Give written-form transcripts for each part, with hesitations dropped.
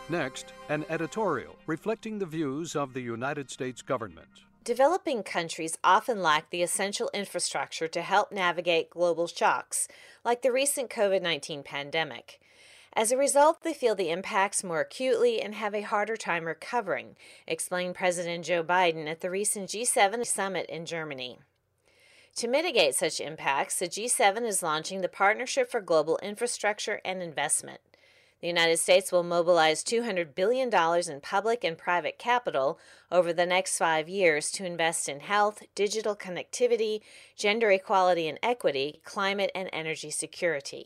Next, an editorial reflecting the views of the United States government. Developing countries often lack the essential infrastructure to help navigate global shocks, like the recent COVID-19 pandemic. As a result, they feel the impacts more acutely and have a harder time recovering, explained President Joe Biden at the recent G7 summit in Germany. To mitigate such impacts, the G7 is launching the Partnership for Global Infrastructure and Investment. The United States will mobilize $200 billion in public and private capital over the next 5 years to invest in health, digital connectivity, gender equality and equity, climate and energy security.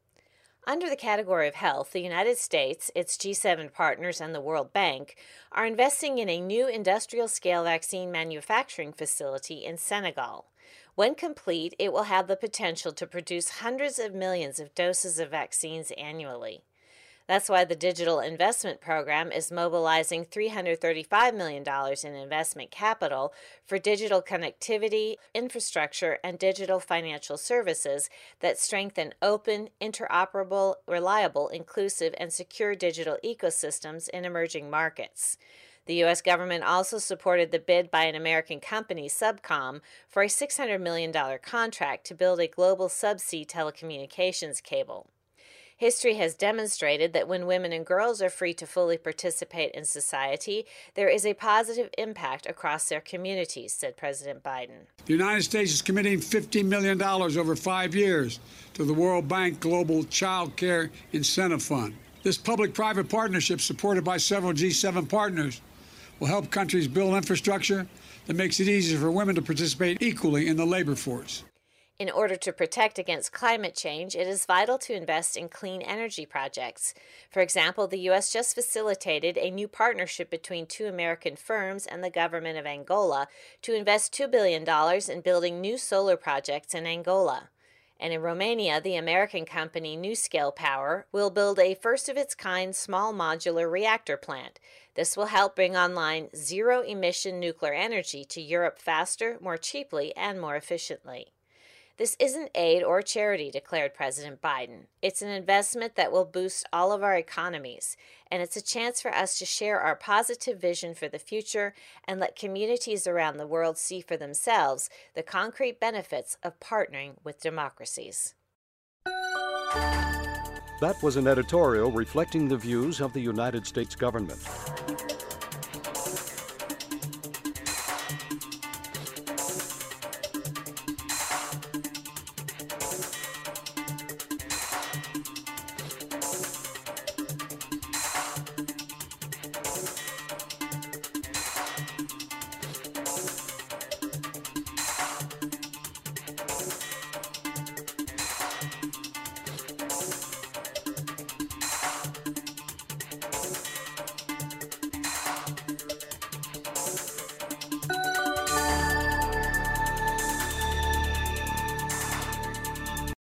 Under the category of health, the United States, its G7 partners, and the World Bank are investing in a new industrial-scale vaccine manufacturing facility in Senegal. When complete, it will have the potential to produce hundreds of millions of doses of vaccines annually. That's why the Digital Investment Program is mobilizing $335 million in investment capital for digital connectivity, infrastructure, and digital financial services that strengthen open, interoperable, reliable, inclusive, and secure digital ecosystems in emerging markets. The U.S. government also supported the bid by an American company, Subcom, for a $600 million contract to build a global subsea telecommunications cable. History has demonstrated that when women and girls are free to fully participate in society, there is a positive impact across their communities, said President Biden. The United States is committing $50 million over 5 years to the World Bank Global Child Care Incentive Fund. This public-private partnership, supported by several G7 partners, will help countries build infrastructure that makes it easier for women to participate equally in the labor force. In order to protect against climate change, it is vital to invest in clean energy projects. For example, the U.S. just facilitated a new partnership between 2 American firms and the government of Angola to invest $2 billion in building new solar projects in Angola. And in Romania, the American company NuScale Power will build a first-of-its-kind small modular reactor plant. This will help bring online zero-emission nuclear energy to Europe faster, more cheaply, and more efficiently. This isn't aid or charity, declared President Biden. It's an investment that will boost all of our economies, and it's a chance for us to share our positive vision for the future and let communities around the world see for themselves the concrete benefits of partnering with democracies. That was an editorial reflecting the views of the United States government.